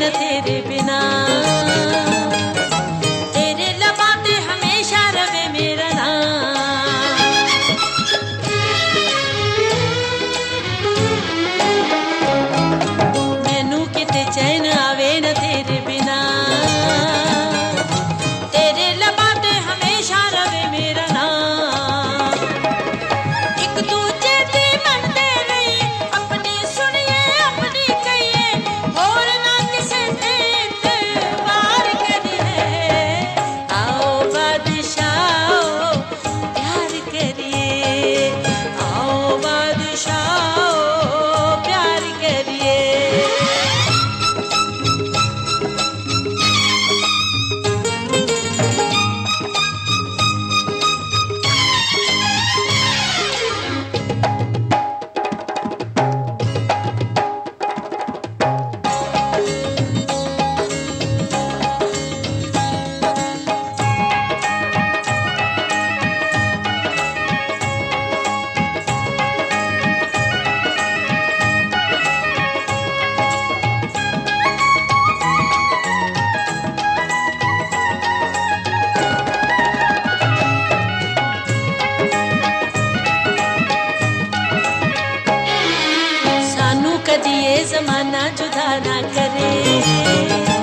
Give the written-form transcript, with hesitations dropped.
न तेरे बिना। तेरे लबां ते हमेशा रवे मेरा नाम। मैनू किते चैन आवे न तेरे बिना। तेरे लबां ते हमेशा रवे मेरा नाम। एक दूजे दी मनदे रहिए, अपनी सुनिए अपनी कहिए, होर ना किसे ते इतबार करिए। आओ बादशाह प्यार करिए, आओ बादशाह प्यार करिए। सानू कदी ये जमाना जुदा ना करे।